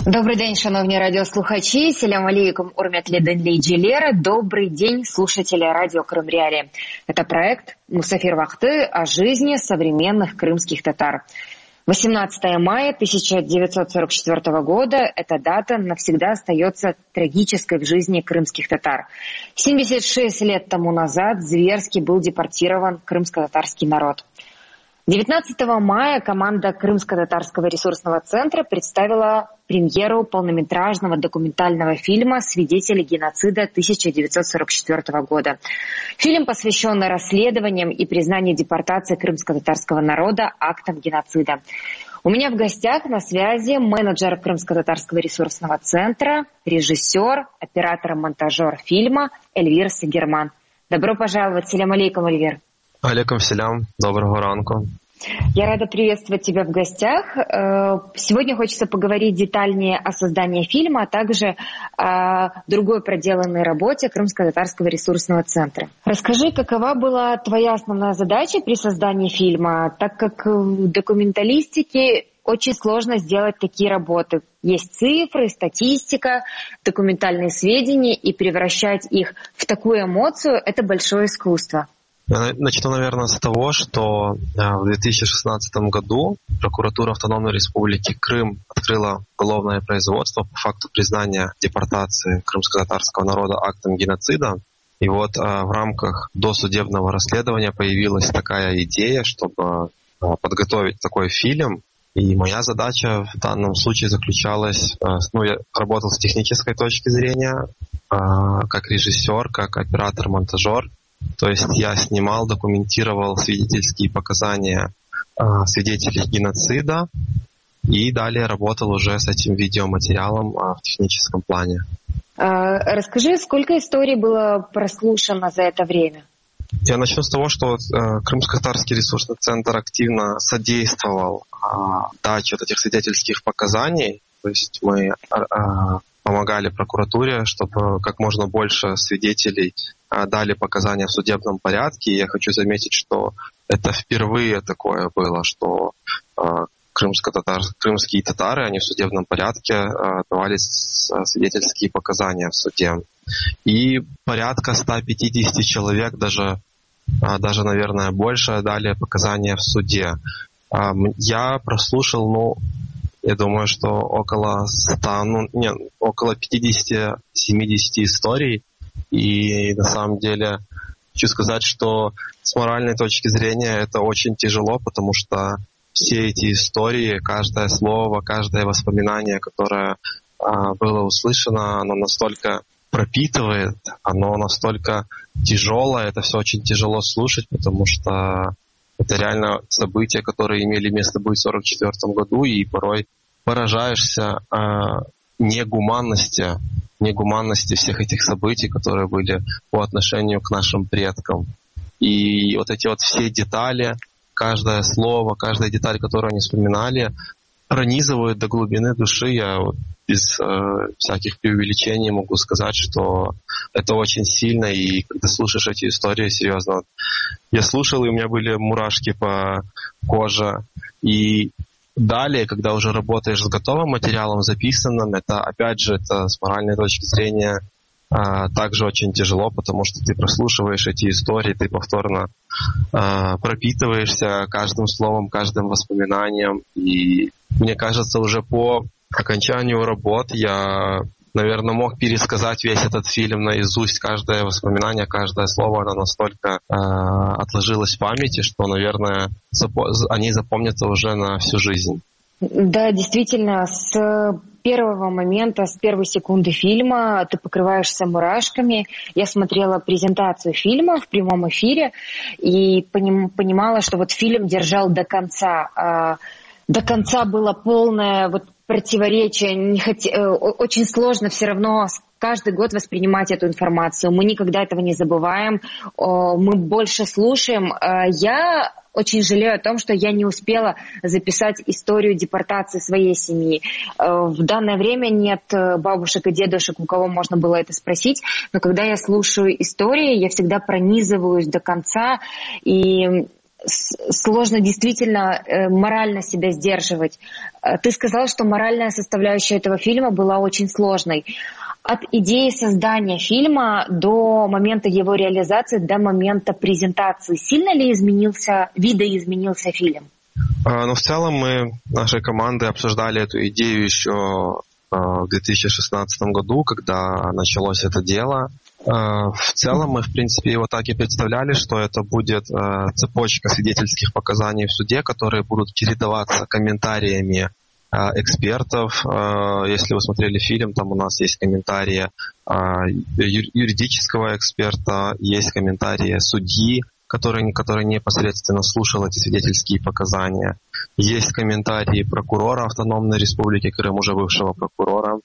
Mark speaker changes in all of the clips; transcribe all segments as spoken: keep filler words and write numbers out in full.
Speaker 1: Добрий день, шановні радіослухачі. Селям алейкум, урмятли денли джилеры. Добрый день, слушатели радио Крым Реалии. Это проект Мусафир Вахты о жизни современных крымских татар. восемнадцатое мая тысяча девятьсот сорок четвёртого года эта дата навсегда остается трагической в жизни крымских татар. семьдесят шесть лет тому назад зверски был депортирован крымско-татарский народ. девятнадцатого мая команда Крымско-татарского ресурсного центра представила премьеру полнометражного документального фильма «Свидетели геноцида» тысяча девятьсот сорок четвёртого года. Фильм посвящен расследованиям и признанию депортации крымско-татарского народа актом геноцида. У меня в гостях на связи менеджер Крымско-татарского ресурсного центра, режиссер, оператор-монтажер фильма Эльвир Сагерман. Добро пожаловать. Селям алейкум, Эльвир.
Speaker 2: Алейкум селям. Доброго ранку.
Speaker 1: Я рада приветствовать тебя в гостях. Сегодня хочется поговорить детальнее о создании фильма, а также о другой проделанной работе Крымско-татарского ресурсного центра. Расскажи, какова была твоя основная задача при создании фильма, так как в документалистике очень сложно сделать такие работы. Есть цифры, статистика, документальные сведения, и превращать их в такую эмоцию – это большое искусство.
Speaker 2: Я начну, наверное, с того, что в две тысячи шестнадцатом году прокуратура Автономной Республики Крым открыла уголовное производство по факту признания депортации крымско-татарского народа актом геноцида. И вот в рамках досудебного расследования появилась такая идея, чтобы подготовить такой фильм. И моя задача в данном случае заключалась, ну, я работал с технической точки зрения, как режиссер, как оператор-монтажер. То есть я снимал, документировал свидетельские показания э, свидетелей геноцида и далее работал уже с этим видеоматериалом э, в техническом плане.
Speaker 1: А, расскажи, сколько историй было прослушано за это время?
Speaker 2: Я начну с того, что э, Крымско-татарский ресурсный центр активно содействовал э, даче вот этих свидетельских показаний. То есть мы э, помогали прокуратуре, чтобы как можно больше свидетелей дали показания в судебном порядке. И я хочу заметить, что это впервые такое было, что э, крымско-татар, крымские татары, они в судебном порядке э, давали свидетельские показания в суде. И порядка ста пятидесяти человек, даже, э, даже, наверное, больше, дали показания в суде. Э, я прослушал, ну, я думаю, что около ста, ну, нет, около пятидесяти-семидесяти историй. И на самом деле хочу сказать, что с моральной точки зрения это очень тяжело, потому что все эти истории, каждое слово, каждое воспоминание, которое а, было услышано, оно настолько пропитывает, оно настолько тяжелое, это все очень тяжело слушать, потому что это реально события, которые имели место быть в сорок четвёртом году, и порой поражаешься а, негуманности, негуманности всех этих событий, которые были по отношению к нашим предкам. И вот эти вот все детали, каждое слово, каждая деталь, которую они вспоминали, пронизывают до глубины души. Я вот без э, всяких преувеличений могу сказать, что это очень сильно, и когда слушаешь эти истории, серьезно, я слушал, и у меня были мурашки по коже. И далее, когда уже работаешь с готовым материалом, записанным, это, опять же, это с моральной точки зрения а, также очень тяжело, потому что ты прослушиваешь эти истории, ты повторно а, пропитываешься каждым словом, каждым воспоминанием. И мне кажется, уже по окончанию работ я, наверное, мог пересказать весь этот фильм наизусть, каждое воспоминание, каждое слово, оно настолько э, отложилось в памяти, что, наверное, запо- они запомнятся уже на всю жизнь.
Speaker 1: Да, действительно, с первого момента, с первой секунды фильма ты покрываешься мурашками. Я смотрела презентацию фильма в прямом эфире и поним- понимала, что вот фильм держал до конца. А до конца было полное вот противоречие. Не хот... Очень сложно все равно каждый год воспринимать эту информацию. Мы никогда этого не забываем. Мы больше слушаем. Я очень жалею о том, что я не успела записать историю депортации своей семьи. В данное время нет бабушек и дедушек, у кого можно было это спросить. Но когда я слушаю истории, я всегда пронизываюсь до конца. И сложно действительно морально себя сдерживать. Ты сказала, что моральная составляющая этого фильма была очень сложной. От идеи создания фильма до момента его реализации, до момента презентации, сильно ли изменился, видоизменился фильм?
Speaker 2: Ну, в целом мы нашей командой обсуждали эту идею еще в две тысячи шестнадцатом году, когда началось это дело. В целом мы, в принципе, его так и представляли, что это будет цепочка свидетельских показаний в суде, которые будут чередоваться комментариями экспертов. Если вы смотрели фильм, там у нас есть комментарии юридического эксперта, есть комментарии судьи, который, который непосредственно слушал эти свидетельские показания. Есть комментарии прокурора Автономной Республики Крым, уже бывшего прокурора,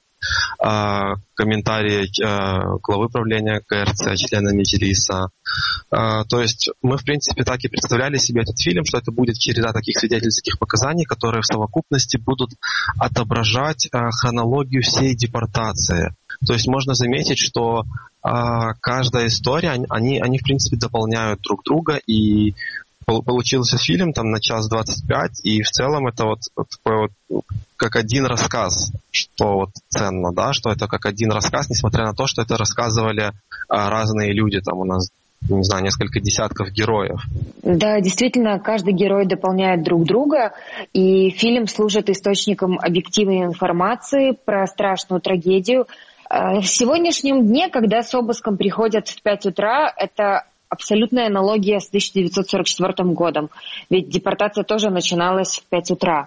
Speaker 2: комментарии главы правления ка эр цэ, члена Меджлиса. То есть мы, в принципе, так и представляли себе этот фильм, что это будет череда таких свидетельских показаний, которые в совокупности будут отображать хронологию всей депортации. То есть можно заметить, что каждая история, они, они в принципе дополняют друг друга, и получился фильм там на час двадцать пять, и в целом это вот, вот такой вот как один рассказ, что вот ценно, да, что это как один рассказ, несмотря на то, что это рассказывали а, разные люди, там у нас, не знаю, несколько десятков героев. Да, действительно, каждый герой дополняет друг друга, и фильм служит источником объективной информации про страшную трагедию. В сегодняшнем дне, когда с обыском приходят в пять утра, это абсолютная аналогия с тысяча девятьсот сорок четвёртым годом. Ведь депортация тоже начиналась в пять утра.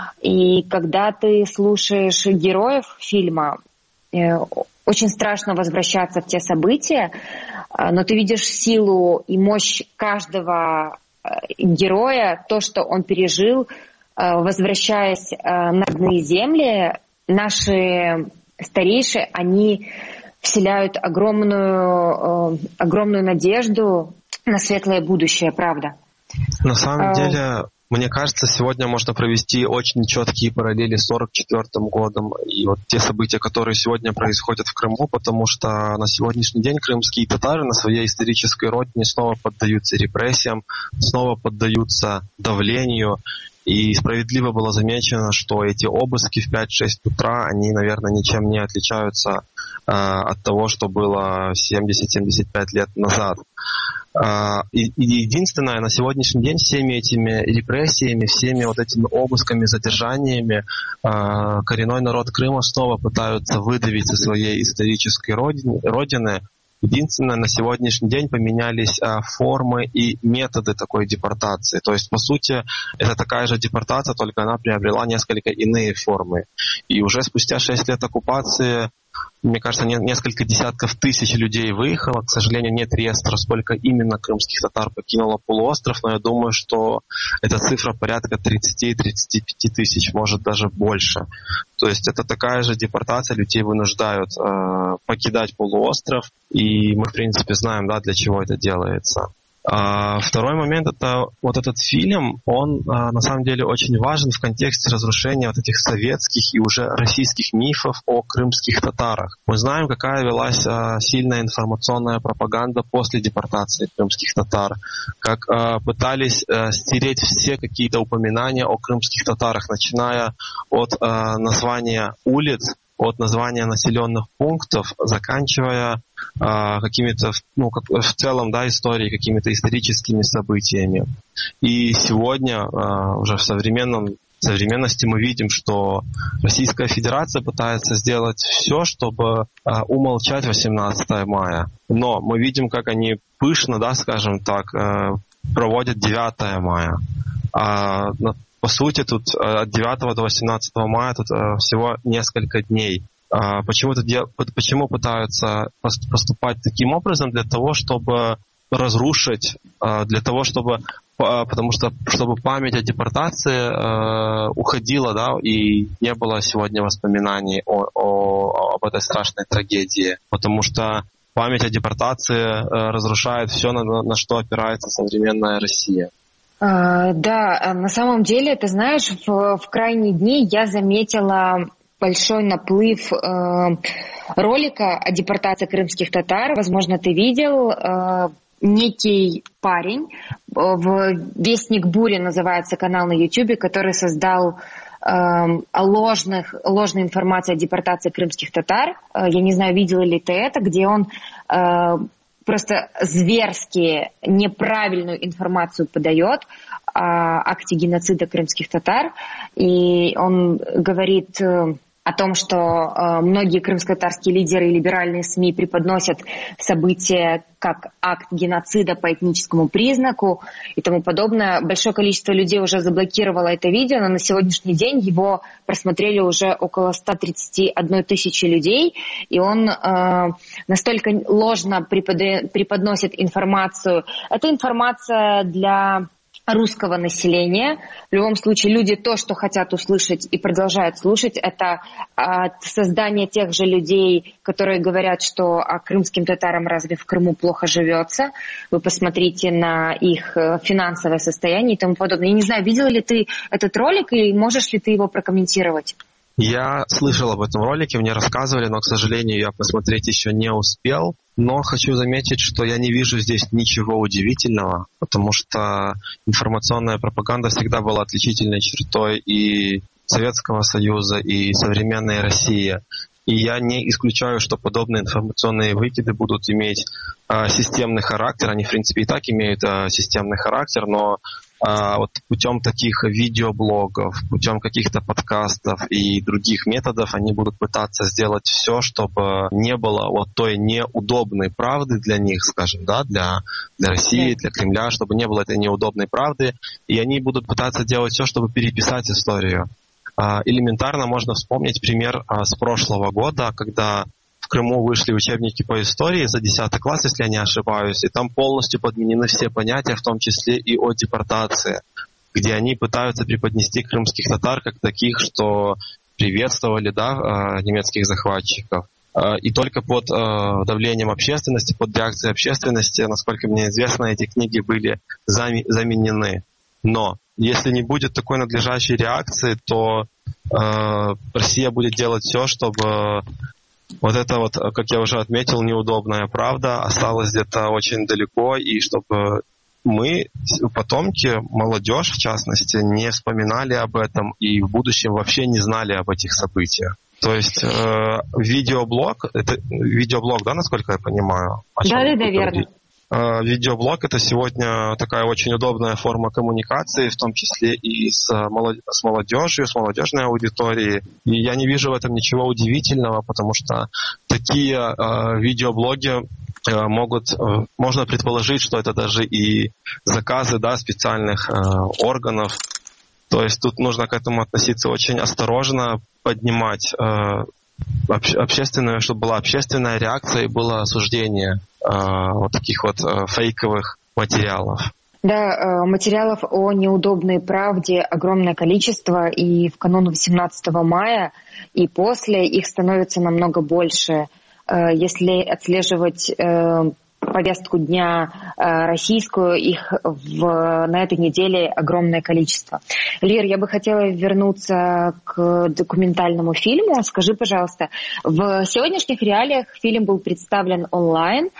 Speaker 2: И когда ты слушаешь героев фильма, очень страшно возвращаться в те события, но ты видишь силу и мощь каждого героя, то, что он пережил, возвращаясь на родные земли. Наши старейшие, они вселяют огромную, огромную надежду на светлое будущее, правда. На самом деле, мне кажется, сегодня можно провести очень четкие параллели с сорок четвёртым годом и вот те события, которые сегодня происходят в Крыму, потому что на сегодняшний день крымские татары на своей исторической родине снова поддаются репрессиям, снова поддаются давлению. И справедливо было замечено, что эти обыски в пять-шесть утра, они, наверное, ничем не отличаются э, от того, что было семьдесят-семьдесят пять лет назад. Э, и, и единственное, на сегодняшний день всеми этими репрессиями, всеми вот этими обысками, задержаниями э, коренной народ Крыма снова пытаются выдавить со своей исторической родины, родины. Единственное, на сегодняшний день поменялись а, формы и методы такой депортации. То есть, по сути, это такая же депортация, только она приобрела несколько иные формы. И уже спустя шесть лет оккупации, мне кажется, не, несколько десятков тысяч людей выехало. К сожалению, нет реестра, сколько именно крымских татар покинуло полуостров, но я думаю, что эта цифра порядка тридцать-тридцать пять тысяч, может даже больше. То есть это такая же депортация, людей вынуждают э, покидать полуостров, и мы, в принципе, знаем, да, для чего это делается. А второй момент, это вот этот фильм, он а, на самом деле очень важен в контексте разрушения вот этих советских и уже российских мифов о крымских татарах. Мы знаем, какая велась а, сильная информационная пропаганда после депортации крымских татар, как а, пытались а, стереть все какие-то упоминания о крымских татарах, начиная от а, названия улиц, от названия населенных пунктов, заканчивая э, какими-то, ну, как, в целом, да, историей, какими-то историческими событиями. И сегодня, э, уже в современном, в современности мы видим, что Российская Федерация пытается сделать все, чтобы э, умолчать восемнадцатое мая. Но мы видим, как они пышно, да, скажем так, э, проводят девятое мая. А, По сути, тут от девятого до восемнадцатого мая тут всего несколько дней. Почему, это дел... Почему пытаются поступать таким образом? Для того, чтобы разрушить, для того, чтобы, потому что чтобы память о депортации уходила, да, и не было сегодня воспоминаний о, о, об этой страшной трагедии. Потому что память о депортации разрушает все, на, на что опирается современная Россия.
Speaker 1: Да, на самом деле, ты знаешь, в, в крайние дни я заметила большой наплыв э, ролика о депортации крымских татар. Возможно, ты видел. Э, некий парень, в «Вестник бури» называется канал на Ютубе, который создал о ложных, ложной информации о депортации крымских татар. Я не знаю, видела ли ты это, где он просто зверски неправильную информацию подает о акте геноцида крымских татар. И он говорит о том, что э, многие крымско-татарские лидеры и либеральные СМИ преподносят события как акт геноцида по этническому признаку и тому подобное. Большое количество людей уже заблокировало это видео, но на сегодняшний день его просмотрели уже около ста тридцати одной тысячи людей, и он э, настолько ложно препода- преподносит информацию. Это информация для русского населения. В любом случае, люди то, что хотят услышать и продолжают слушать, это от создания тех же людей, которые говорят, что а крымским татарам разве в Крыму плохо живется. Вы посмотрите на их финансовое состояние и тому подобное. Я не знаю, видела ли ты этот ролик и можешь ли ты его прокомментировать?
Speaker 2: Я слышал об этом ролике, мне рассказывали, но, к сожалению, я посмотреть еще не успел. Но хочу заметить, что я не вижу здесь ничего удивительного, потому что информационная пропаганда всегда была отличительной чертой и Советского Союза, и современной России. И я не исключаю, что подобные информационные выкиды будут иметь э, системный характер. Они, в принципе, и так имеют э, системный характер, но э, вот путем таких видеоблогов, путем каких-то подкастов и других методов они будут пытаться сделать все, чтобы не было вот той неудобной правды для них, скажем, да, для, для России, для Кремля, чтобы не было этой неудобной правды. И они будут пытаться делать все, чтобы переписать историю. Элементарно можно вспомнить пример с прошлого года, когда в Крыму вышли учебники по истории за десятый класс, если я не ошибаюсь, и там полностью подменены все понятия, в том числе и о депортации, где они пытаются преподнести крымских татар как таких, что приветствовали, да, немецких захватчиков. И только под давлением общественности, под реакцией общественности, насколько мне известно, эти книги были заменены. Но если не будет такой надлежащей реакции, то э, Россия будет делать все, чтобы вот это вот, как я уже отметил, неудобная правда осталась где-то очень далеко, и чтобы мы, потомки, молодежь в частности, не вспоминали об этом и в будущем вообще не знали об этих событиях. То есть э, видеоблог, это видеоблог, да, насколько я понимаю?
Speaker 1: Да, да, да, верно.
Speaker 2: Видеоблог — это сегодня такая очень удобная форма коммуникации, в том числе и с молодежью, с молодежной аудиторией. И я не вижу в этом ничего удивительного, потому что такие э, видеоблоги э, могут, э, можно предположить, что это даже и заказы, да, специальных э, органов. То есть тут нужно к этому относиться очень осторожно, поднимать э, общественную, чтобы была общественная реакция и было осуждение э, вот таких вот э, фейковых материалов.
Speaker 1: Да, материалов о неудобной правде огромное количество, и в канун восемнадцатого мая и после их становится намного больше. Если отслеживать повестку дня российскую, их в, на этой неделе огромное количество. Лир, я бы хотела вернуться к документальному фильму. Скажи, пожалуйста, в сегодняшних реалиях фильм был представлен онлайн.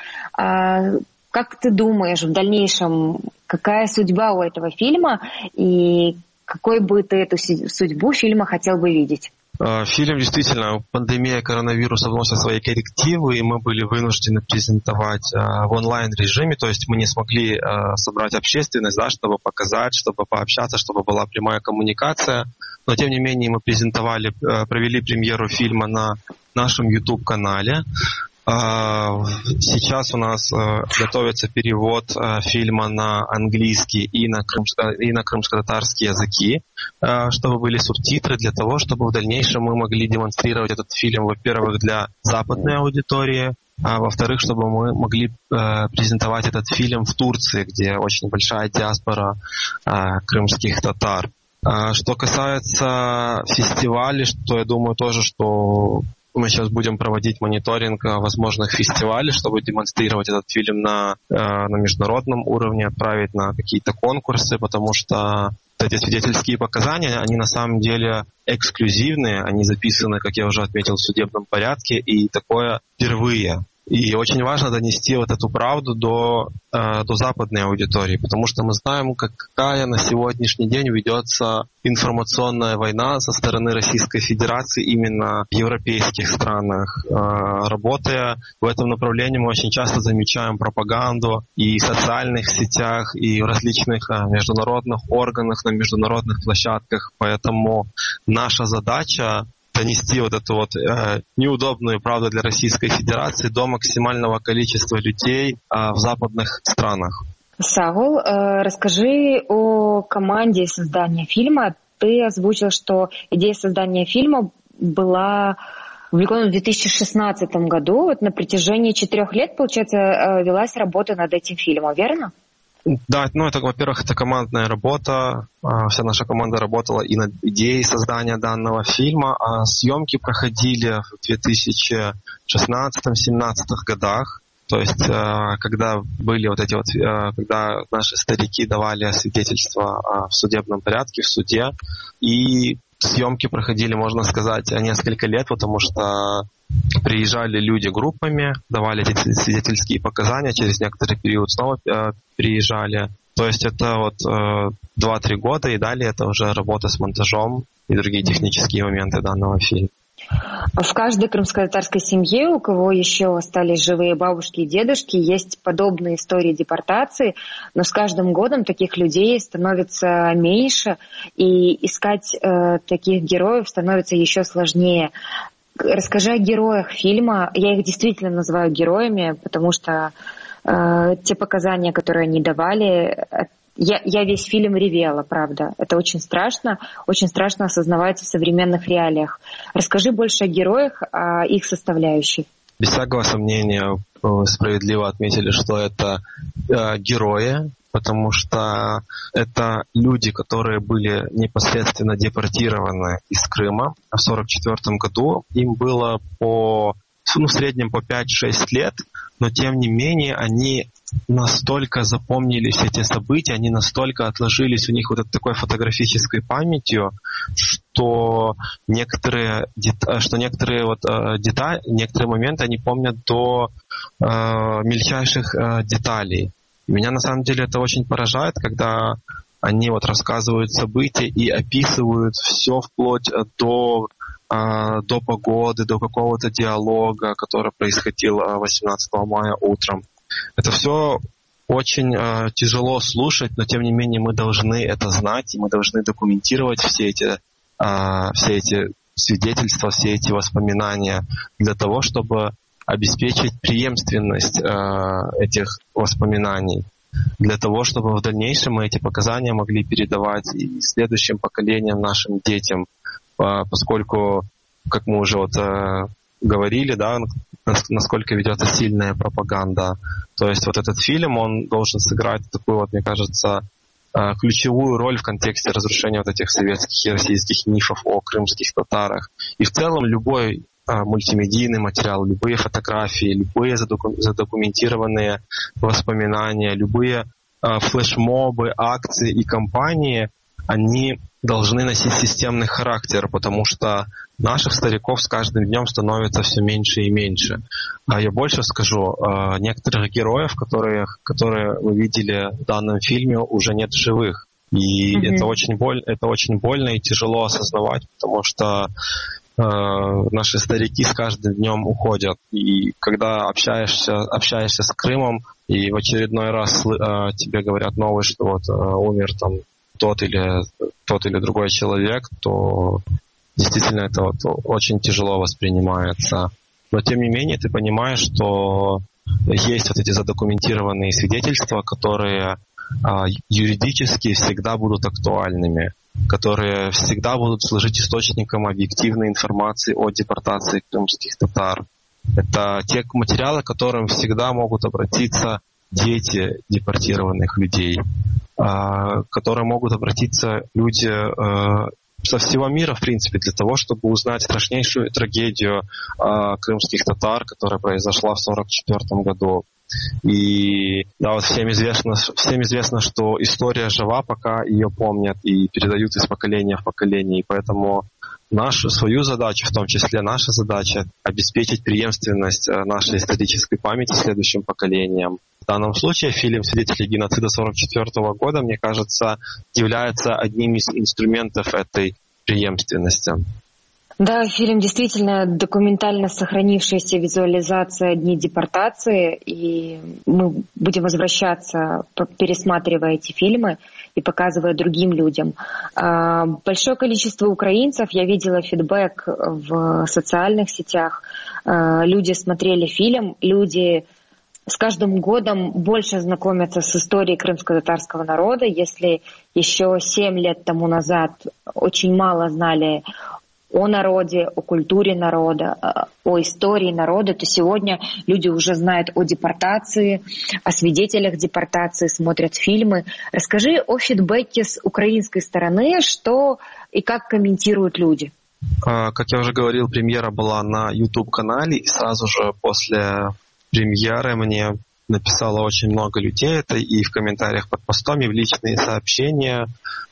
Speaker 1: Как ты думаешь, в дальнейшем, какая судьба у этого фильма и какой бы ты эту судьбу фильма хотел бы видеть?
Speaker 2: Фильм действительно, пандемия коронавируса вносит свои коррективы, и мы были вынуждены презентовать в онлайн-режиме, то есть мы не смогли собрать общественность, да, чтобы показать, чтобы пообщаться, чтобы была прямая коммуникация. Но тем не менее мы презентовали, провели премьеру фильма на нашем YouTube-канале. Сейчас у нас готовится перевод фильма на английский и на, крымско- и на крымско-татарские языки, чтобы были субтитры для того, чтобы в дальнейшем мы могли демонстрировать этот фильм, во-первых, для западной аудитории, а во-вторых, чтобы мы могли презентовать этот фильм в Турции, где очень большая диаспора крымских татар. Что касается фестивалей, то я думаю тоже, что мы сейчас будем проводить мониторинг возможных фестивалей, чтобы демонстрировать этот фильм на, на международном уровне, отправить на какие-то конкурсы, потому что эти свидетельские показания, они на самом деле эксклюзивные, они записаны, как я уже отметил, в судебном порядке, и такое впервые И очень важно донести вот эту правду до, э, до западной аудитории, потому что мы знаем, какая на сегодняшний день ведется информационная война со стороны Российской Федерации именно в европейских странах. Э, работая в этом направлении, мы очень часто замечаем пропаганду и в социальных сетях, и в различных э, международных органах, на международных площадках. Поэтому наша задача донести вот эту вот э, неудобную правду для Российской Федерации до максимального количества людей э, в западных странах.
Speaker 1: Сагул, э, расскажи о команде создания фильма. Ты озвучил, что идея создания фильма была опубликована в две тысячи шестнадцатом году. Вот на протяжении четырех лет, получается, э, велась работа над этим фильмом, верно?
Speaker 2: Да, ну это, во-первых, это командная работа. Вся наша команда работала и над идеей создания данного фильма, а съемки проходили в две тысячи шестнадцатом-семнадцатом годах. То есть, когда были вот эти вот, когда наши старики давали свидетельства в судебном порядке, в суде, и съемки проходили, можно сказать, несколько лет, потому что приезжали люди группами, давали эти свидетельские показания, через некоторый период снова э, приезжали. То есть это вот э, два-три года, и далее это уже работа с монтажом и другие технические моменты данного фильма.
Speaker 1: В каждой крымско-татарской семье, у кого еще остались живые бабушки и дедушки, есть подобные истории депортации, но с каждым годом таких людей становится меньше, и искать э, таких героев становится еще сложнее. Расскажи о героях фильма. Я их действительно называю героями, потому что э, те показания, которые они давали, я, я весь фильм ревела, правда. Это очень страшно, очень страшно осознавать в современных реалиях. Расскажи больше о героях, о их составляющей.
Speaker 2: Без всякого сомнения, вы справедливо отметили, что это э, герои, потому что это люди, которые были непосредственно депортированы из Крыма в сорок четвёртом году. Им было по, ну, в среднем по пять-шесть лет, но тем не менее они настолько запомнились, эти события, они настолько отложились у них вот этой такой фотографической памятью, что некоторые, что некоторые вот детали, некоторые моменты они помнят до э, мельчайших э, деталей. Меня на самом деле это очень поражает, когда они вот рассказывают события и описывают все вплоть до, э, до погоды, до какого-то диалога, который происходил восемнадцатого мая утром. Это все очень э, тяжело слушать, но тем не менее мы должны это знать, и мы должны документировать все эти, э, все эти свидетельства, все эти воспоминания для того, чтобы обеспечить преемственность э, этих воспоминаний, для того, чтобы в дальнейшем мы эти показания могли передавать и следующим поколениям, нашим детям, э, поскольку, как мы уже вот, э, говорили, да, насколько ведется сильная пропаганда. То есть вот этот фильм, он должен сыграть такую вот, мне кажется, э, ключевую роль в контексте разрушения вот этих советских и российских мифов о крымских татарах. И в целом любой мультимедийный материал, любые фотографии, любые задокументированные воспоминания, любые э, флешмобы, акции и кампании, они должны носить системный характер, потому что наших стариков с каждым днем становится все меньше и меньше. А я больше скажу, э, некоторых героев, которые, которые вы видели в данном фильме, уже нет в живых. И mm-hmm. это очень боль, это очень больно и тяжело осознавать, потому что наши старики с каждым днем уходят. И когда общаешься, общаешься с Крымом, и в очередной раз э, тебе говорят новость, что вот э, умер там тот или, тот или другой человек, то действительно это вот очень тяжело воспринимается. Но тем не менее ты понимаешь, что есть вот эти задокументированные свидетельства, которые э, юридически всегда будут актуальными, которые всегда будут служить источником объективной информации о депортации крымских татар. Это те материалы, к которым всегда могут обратиться дети депортированных людей, к которым могут обратиться люди со всего мира, в принципе, для того, чтобы узнать страшнейшую трагедию крымских татар, которая произошла в сорок четвёртом году. И да, вот всем известно, всем известно, что история жива, пока ее помнят и передают из поколения в поколение. И поэтому нашу свою задачу, в том числе наша задача, обеспечить преемственность нашей исторической памяти следующим поколениям. В данном случае фильм «Свидетели геноцида» сорок четвёртого года, мне кажется, является одним из инструментов этой преемственности.
Speaker 1: Да, фильм действительно документально сохранившаяся визуализация дней депортации, и мы будем возвращаться, пересматривая эти фильмы и показывая другим людям. Большое количество украинцев, я видела фидбэк в социальных сетях, люди смотрели фильм, люди с каждым годом больше знакомятся с историей крымско-татарского народа. Если еще семь лет тому назад очень мало знали о народе, о культуре народа, о истории народа, то сегодня люди уже знают о депортации, о свидетелях депортации, смотрят фильмы. Расскажи о фидбэке с украинской стороны, что и как комментируют люди.
Speaker 2: Как я уже говорил, премьера была на YouTube-канале, и сразу же после премьеры мне написало очень много людей, это и в комментариях под постом, и в личные сообщения.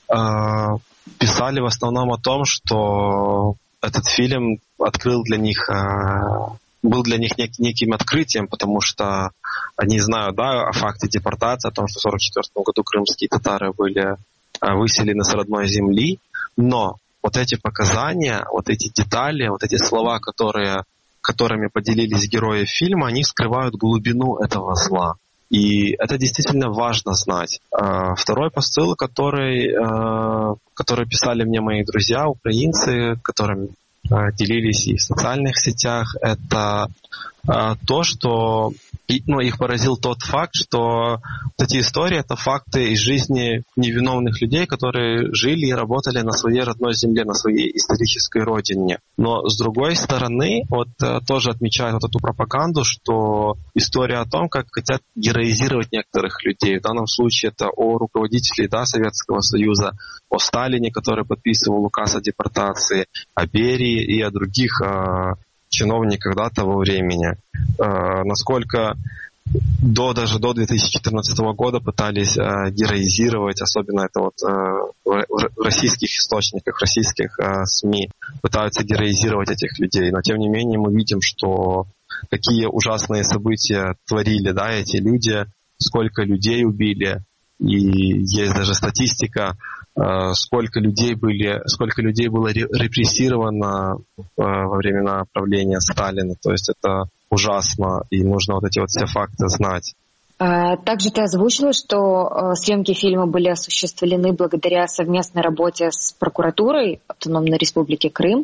Speaker 2: Писали в основном о том, что этот фильм открыл для них, был для них нек- неким открытием, потому что они знают, да, о факте депортации, о том, что в сорок четвёртом году крымские татары были выселены с родной земли, но вот эти показания, вот эти детали, вот эти слова, которые, которыми поделились герои фильма, они скрывают глубину этого зла. И это действительно важно знать. Второй посыл, который, который писали мне мои друзья, украинцы, которыми делились и в социальных сетях, это то, что ну, их поразил тот факт, что вот эти истории — это факты из жизни невиновных людей, которые жили и работали на своей родной земле, на своей исторической родине. Но с другой стороны, вот тоже отмечают вот эту пропаганду, что история о том, как хотят героизировать некоторых людей, в данном случае это о руководителе, да, Советского Союза, о Сталине, который подписывал указ о депортации, о Берии и о других чиновниках, да, того времени. Э, насколько до, даже до две тысячи четырнадцатого года пытались э, героизировать, особенно это вот э, в, в российских источниках, в российских э, СМИ пытаются героизировать этих людей. Но тем не менее мы видим, что какие ужасные события творили, да, эти люди, сколько людей убили. И есть даже статистика, сколько людей были, сколько людей было репрессировано во времена правления Сталина. То есть это ужасно, и нужно вот эти вот все факты знать.
Speaker 1: Также ты озвучила, что съемки фильма были осуществлены благодаря совместной работе с прокуратурой Автономной Республики Крым.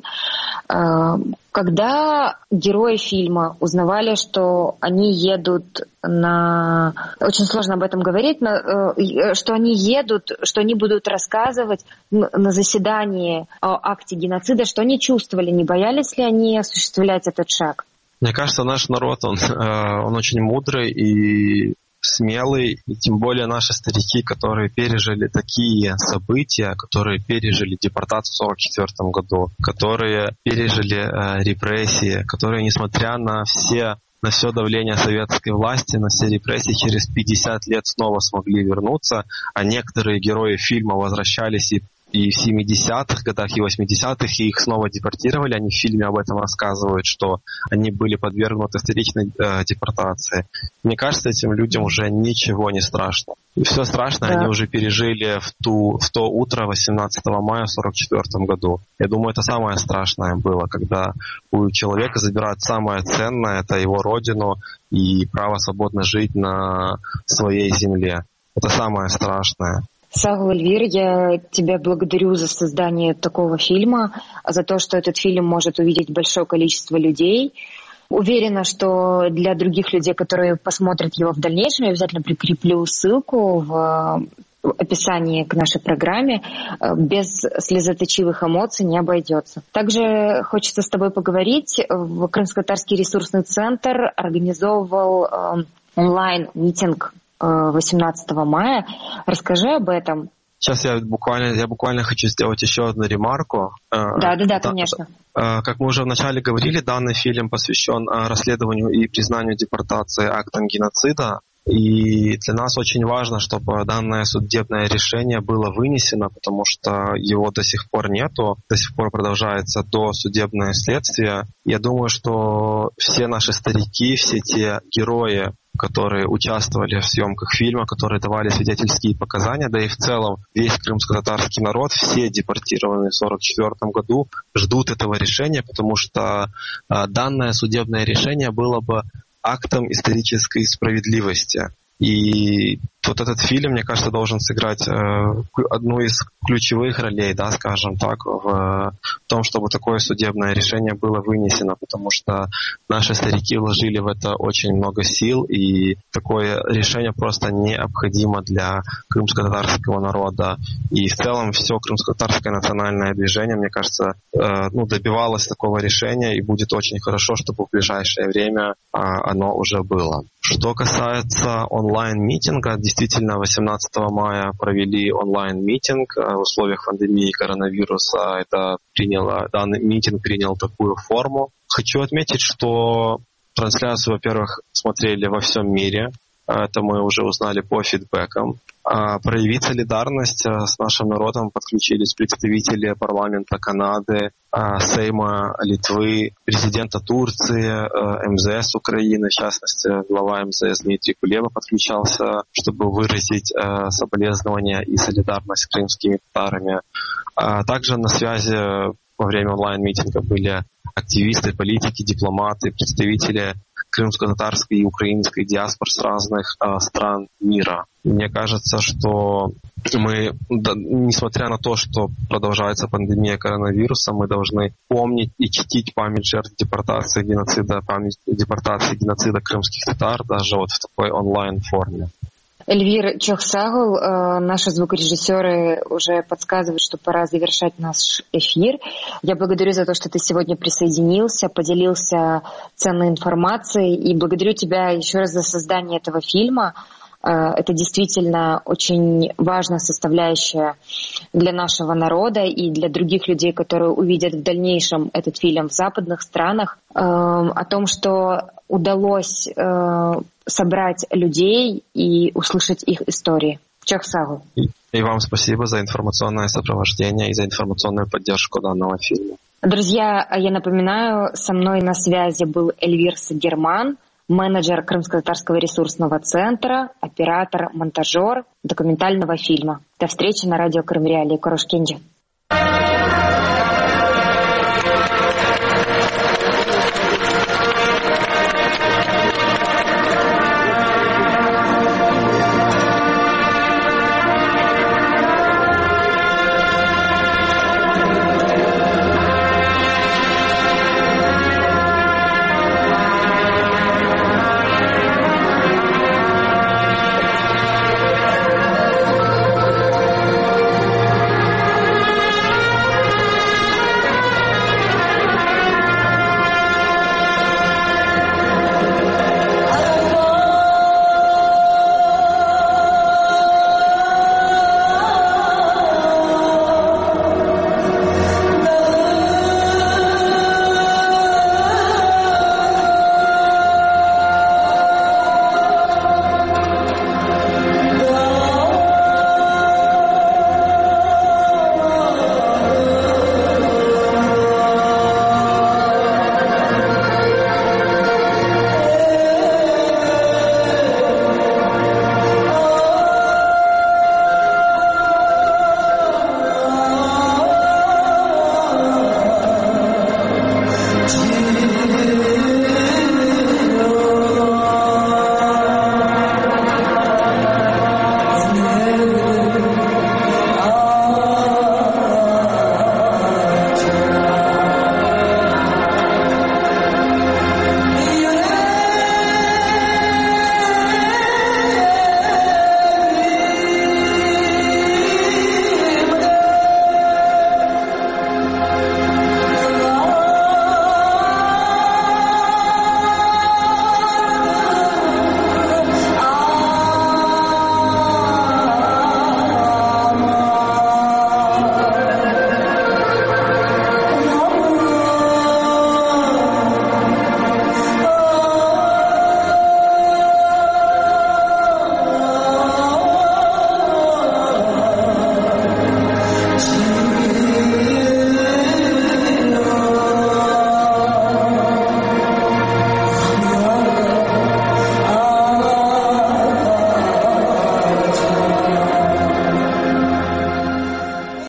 Speaker 1: Когда герои фильма узнавали, что они едут на... Очень сложно об этом говорить, но что они едут, что они будут рассказывать на заседании о акте геноцида, что они чувствовали, не боялись ли они осуществлять этот шаг?
Speaker 2: Мне кажется, наш народ, он, он очень мудрый и смелый, и тем более наши старики, которые пережили такие события, которые пережили депортацию в сорок четвёртом году, которые пережили э, репрессии, которые, несмотря на все на все давление советской власти, на все репрессии, через пятьдесят лет снова смогли вернуться, а некоторые герои фильма возвращались и и в семидесятых годах, и восьмидесятых, и их снова депортировали. Они в фильме об этом рассказывают, что они были подвергнуты вторичной э, депортации. Мне кажется, этим людям уже ничего не страшно. И все страшное да. Они уже пережили в, ту, в то утро восемнадцатого мая в сорок четвёртом году. Я думаю, это самое страшное было, когда у человека забирают самое ценное, это его родину и право свободно жить на своей земле. Это самое страшное.
Speaker 1: Сагул Эльвир, я тебя благодарю за создание такого фильма, за то, что этот фильм может увидеть большое количество людей. Уверена, что для других людей, которые посмотрят его в дальнейшем, я обязательно прикреплю ссылку в описании к нашей программе. Без слезоточивых эмоций не обойдется. Также хочется с тобой поговорить. Крымско-татарский ресурсный центр организовывал онлайн-митинг восемнадцатого мая. Расскажи об этом.
Speaker 2: Сейчас я буквально, я буквально хочу сделать еще одну ремарку.
Speaker 1: Да, да, да, конечно.
Speaker 2: Как мы уже вначале говорили, данный фильм посвящен расследованию и признанию депортации актом геноцида. И для нас очень важно, чтобы данное судебное решение было вынесено, потому что его до сих пор нету, до сих пор продолжается досудебное следствие. Я думаю, что все наши старики, все те герои, которые участвовали в съемках фильма, которые давали свидетельские показания, да и в целом весь крымско-татарский народ, все депортированные в сорок четвёртом году, ждут этого решения, потому что а, данное судебное решение было бы актом исторической справедливости. И вот этот фильм, мне кажется, должен сыграть э, одну из ключевых ролей, да, скажем так, в, в том, чтобы такое судебное решение было вынесено, потому что наши старики вложили в это очень много сил, и такое решение просто необходимо для крымско-татарского народа. И в целом все крымско-татарское национальное движение, мне кажется, э, ну, добивалось такого решения, и будет очень хорошо, чтобы в ближайшее время э, оно уже было. Что касается онлайн-митинга, действительно, восемнадцатого мая провели онлайн-митинг в условиях пандемии коронавируса. Это приняло, данный митинг принял такую форму. Хочу отметить, что трансляцию, во-первых, смотрели во всем мире. Это мы уже узнали по фидбэкам. Проявить солидарность с нашим народом подключились представители парламента Канады, Сейма Литвы, президента Турции, эм зэ эс Украины, в частности, глава эм зэ эс Дмитрий Кулеба подключался, чтобы выразить соболезнования и солидарность с крымскими татарами. Также на связи во время онлайн-митинга были активисты, политики, дипломаты, представители крымско-татарской и украинской диаспор с разных э, стран мира. Мне кажется, что мы, да, несмотря на то, что продолжается пандемия коронавируса, мы должны помнить и чтить память жертв депортации, геноцида, память депортации, геноцида крымских татар даже вот в такой онлайн-форме.
Speaker 1: Эльвир Чохсагул, наши звукорежиссеры уже подсказывают, что пора завершать наш эфир. Я благодарю за то, что ты сегодня присоединился, поделился ценной информацией, и благодарю тебя еще раз за создание этого фильма. Это действительно очень важная составляющая для нашего народа и для других людей, которые увидят в дальнейшем этот фильм в западных странах, о том, что удалось собрать людей и услышать их истории. Чохсагул.
Speaker 2: И, и вам спасибо за информационное сопровождение и за информационную поддержку данного фильма.
Speaker 1: Друзья, я напоминаю, со мной на связи был Эльвир Сагерман, менеджер Крымско-татарского ресурсного центра, оператор, монтажер документального фильма. До встречи на радио Крым Реалии. Корошкенджи.